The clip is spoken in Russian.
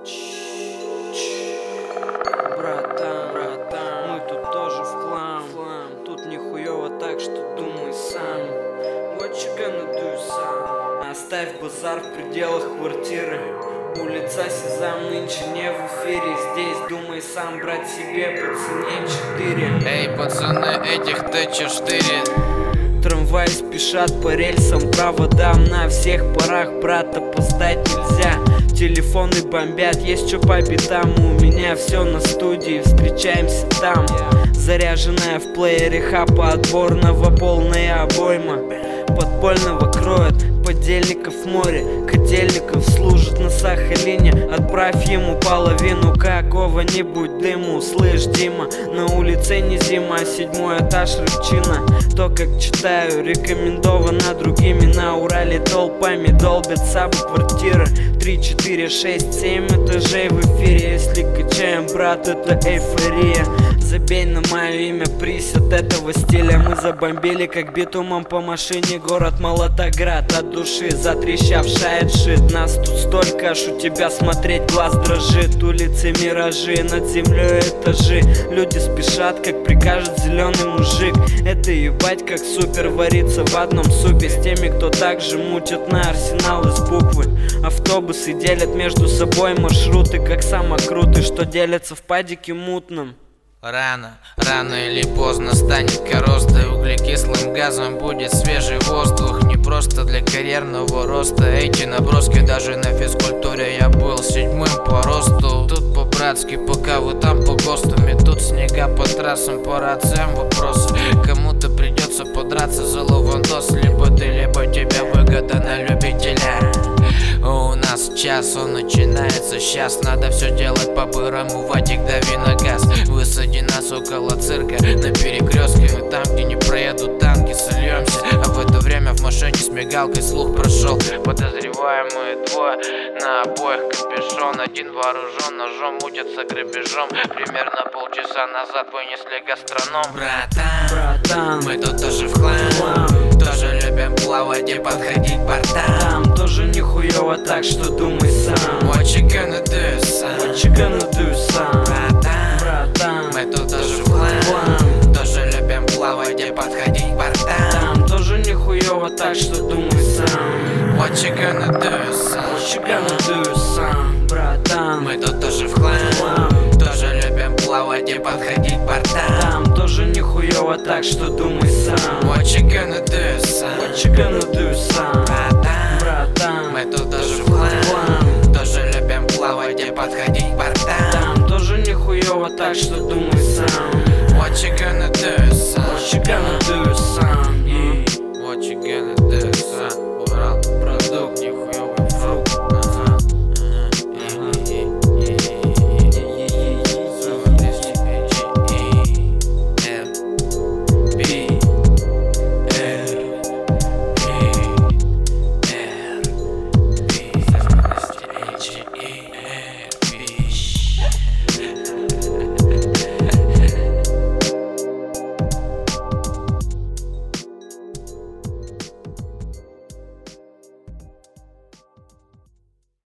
Братан, мы тут тоже в хлам. Тут нихуёво, так что думай сам. What you gonna do, son? Оставь базар в пределах квартиры. Улица Сезам нынче не в эфире. Здесь думай сам, брать себе по цене 4. Эй, пацаны, этих Т4. Трамваи спешат по рельсам, проводам на всех парах, брат, опоздать нельзя. Телефоны бомбят, есть чё по битам. У меня все на студии, встречаемся там. Заряженная в плеере хапа отборного, полная обойма. Подпольного кроет, подельников море, котельников служит на Сахалине. Отправь ему половину какого-нибудь дыму. Слышь, Дима, на улице не зима, 7-й этаж рыбчина. То, как читаю, рекомендовано другими. На Урале толпами долбят сабы квартиры. 3, 4, 6, 7 этажей в эфире. Если качаем, брат, это эйфория. Забей на мое имя, приз от этого стиля. Мы забомбили, как битумом по машине, город Молотоград. От души затрещавшая шит. Нас тут столько, аж у тебя смотреть глаз дрожит. Улицы миражи, над землей этажи. Люди спешат, как прикажет зеленый мужик. Это ебать, как супер варится в одном супе. С теми, кто также мутит на арсенал из буквы. Автобусы делят между собой маршруты, как самокруты, что делятся в падике мутном. Рано или поздно станет коррозия. Углекислым газом будет свежий воздух. Не просто для карьерного роста. Эти наброски даже на физкультуре я был 7-м по росту. Тут по-братски, пока вы там по ГОСТу. Метут снега по трассам, по рациям вопросы. Кому-то придется подраться за лавандос. Либо ты, либо тебя выгода на любителя. У нас час, он начинается сейчас. Надо все делать по-бырому, Вадик, дави на газ. Высади нас около цирка на перекрестке. Мы там, где не проедут танки, сольемся. А в это время в машине с мигалкой слух прошел. Подозреваемые двое, на обоих капюшон. Один вооружен ножом, мутится грабежом. Примерно полчаса назад вынесли гастроном. Братан, мы тут тоже в хлам. Тоже любим плавать и подходить к бортам. Там тоже нихуёво, так что думай сам. What you gonna do, son? What you gonna do, son? Братан, мы тут тоже в хлам. Тоже любим плавать и подходить к бортам. Там тоже нихуёво, так что думай сам. What you gonna do, son? What you gonna do, son? Братан, мы тут тоже в хлам. Тоже любим плавать и подходить к бортам. Там тоже нихуёво, так что думай сам. What you gonna do, son? What you gonna do, son? Братан, мы тут тоже в хлам. Тоже любим плавать и подходить к бортам. Там тоже нихуёво, так что думай